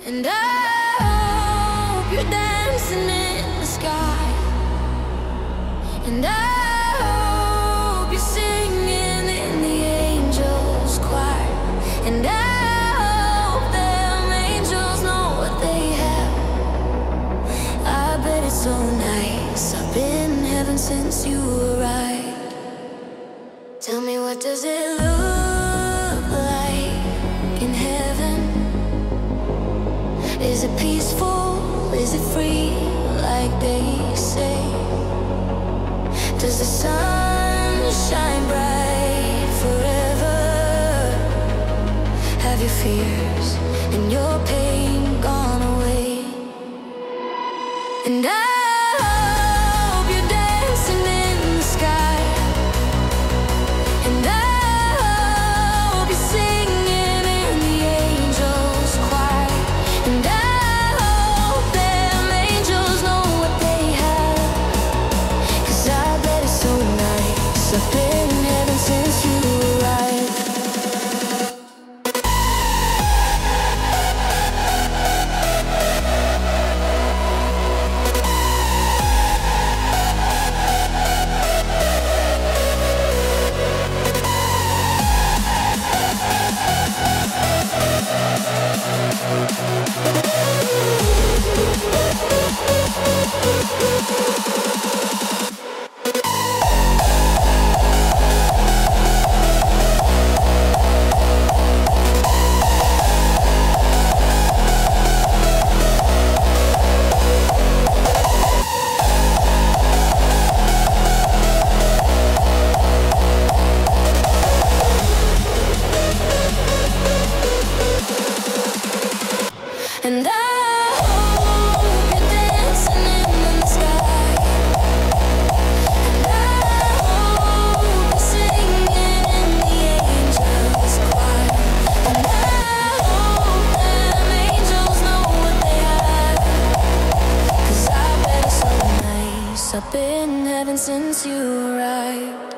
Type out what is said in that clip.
And I hope you're dancing in the sky. And I hope you're singing in the angels' choir. And I hope them angels know what they have. I bet it's so nice. I've been in heaven since you arrived. Tell me, what does it look like in heaven? Is it peaceful? Is it free, like they say? Does the sun shine bright forever? Have your fears and your pain gone away? And I hope you're dancing in the sky. And I hope you're singing in the angels' choir. And I hope them angels know what they have. 'Cause I bet it's so nice. I've been in heaven since you arrived. And I hope you're dancing in the sky. And I hope you're singing in the angels' choir. And I hope them angels know what they have. 'Cause I bet it's so nice. I've been in heaven since you arrived.